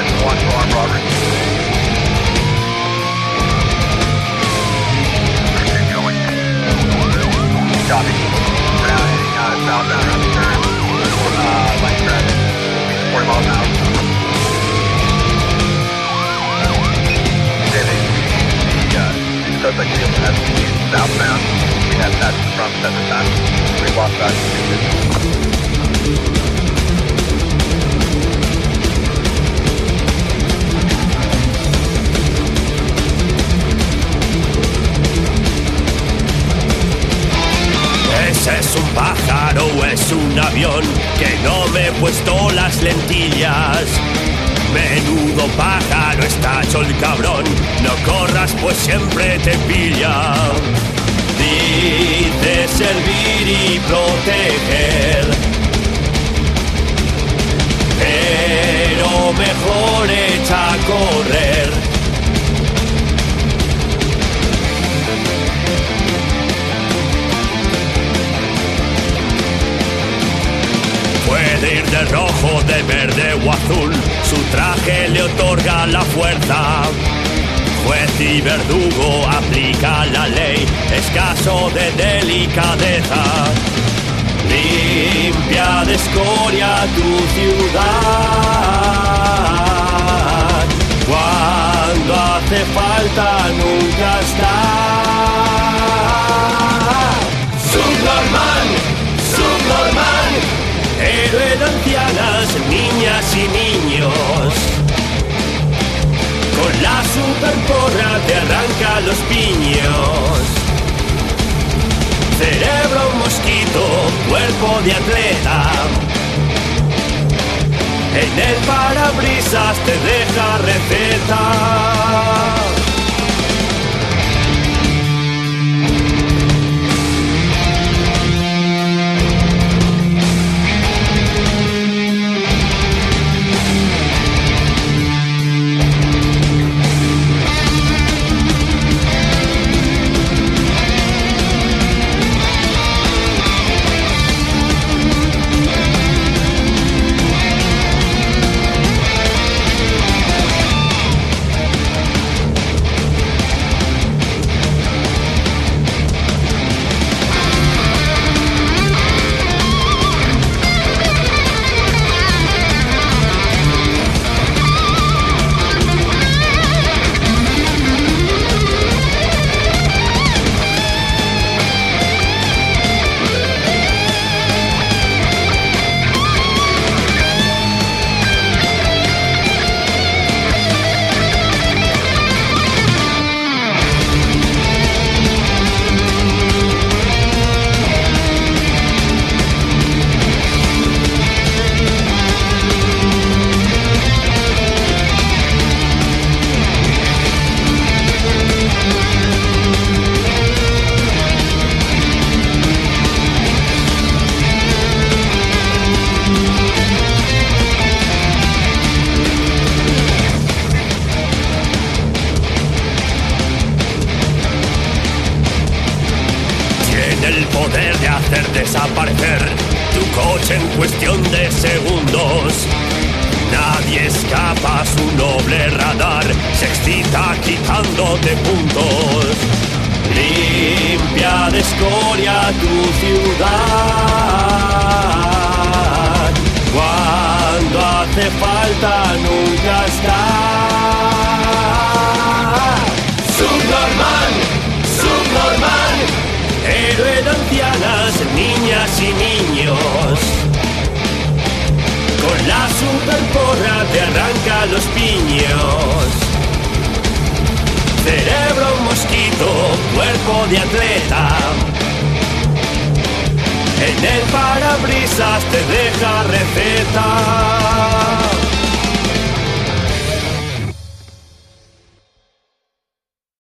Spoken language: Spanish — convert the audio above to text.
1 for armed robbery. Keep going. Copy. We're now heading southbound around the turn. Light traffic. 40 miles an hour. The suspect vehicle has continued southbound. We have passed from at this time. We've lost about 2 minutes. Ese es un pájaro o es un avión, que no me he puesto las lentillas. Menudo pájaro está hecho el cabrón, no corras pues siempre te pilla. Dice servir y proteger, pero mejor echa a correr. Puede ir de rojo, de verde o azul, su traje le otorga la fuerza. Juez y verdugo aplica la ley, escaso de delicadeza. Limpia de escoria tu ciudad, cuando hace falta nunca está. Subnormal, subnormal, héroe de ancianas, niñas y niños. Con la superporra te arranca los piños. Cerebro mosquito, cuerpo de atleta. En el parabrisas te deja receta. El poder de hacer desaparecer tu coche en cuestión de segundos. Nadie escapa a su noble radar, se excita quitándote puntos. Limpia de escoria tu ciudad, cuando hace falta nunca está. Subnormal, subnormal, héroe de ancianas, niñas y niños. Con la superporra te arranca los piños. Cerebro mosquito, cuerpo de atleta. En el parabrisas te deja receta.